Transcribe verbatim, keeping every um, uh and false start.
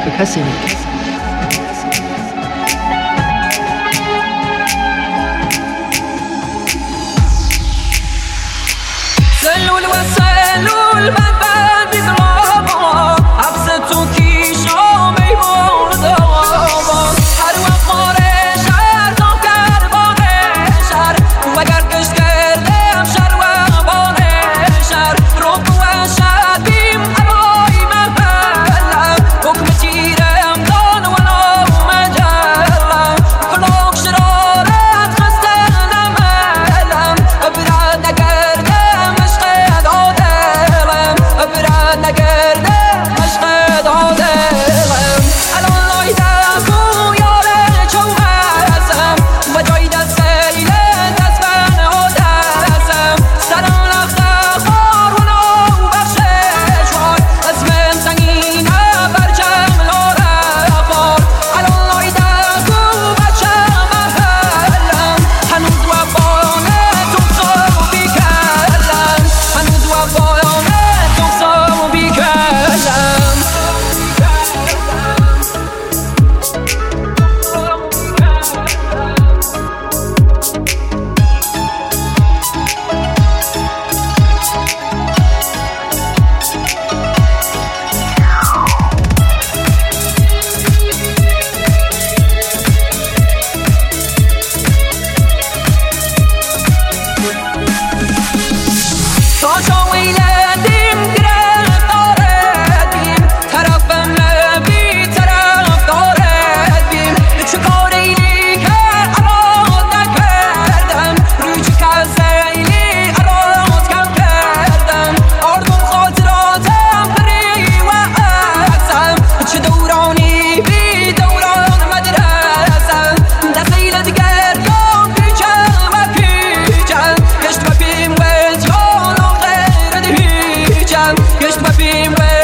به کسی نمیرسه. سلول و سلول بند بند بی زلابا حبس تو کیشا میمون دوابا هر وقت ماره شهر تا کربانه شهر وگر کش کردم شهر و بانه شهر رو و شهر بیم عرای محلم حکم چیرم دان و نام مجلم فلوک شرارت خستنم علم برد نگردم برد نگردم عشق دادم الان لایدم تو یاره چوهسم و جای دست سیل دست من آدسم سرم لخت خار و نو بخشش وار از من سنگینه برچم لاره خار الان لایدم تو بچم محلم هنوز وفانه تو صاحب بیکلم هنوز وفانه Just my being